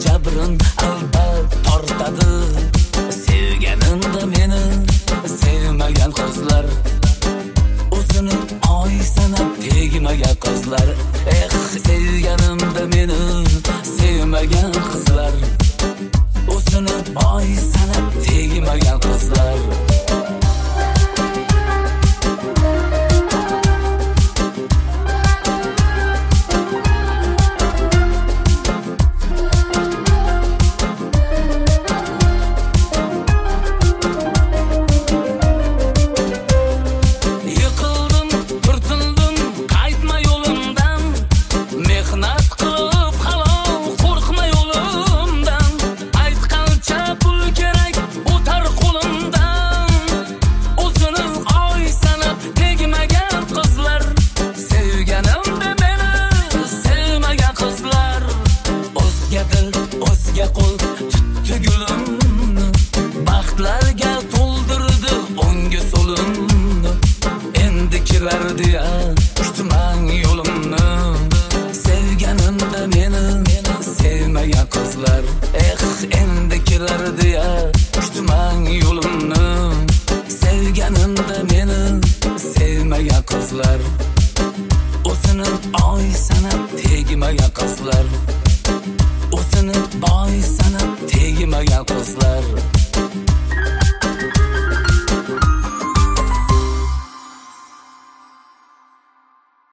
jabrin albat tortadi. Sevganimda meni sevmagan qizlar, o'zini oy sanab tegmagan qizlar. Sevganimda meni sevmagan qizlar, o'zini oy sanab tegmagan qizlar. O'zga qo'l tutdi gulimni, baxtlarga to'ldirdi o'ngga so'limni. Endi kirardi-ya kutmang yo'limni. Sevganimda meni sevmagan qizlar, endi kirardi-ya kutmang yo'limni. Sevganimda meni sevmagan qizlar, o'zini oy sanab tegmagan qizlar, o'zini boy sanab tegmagan qizlar.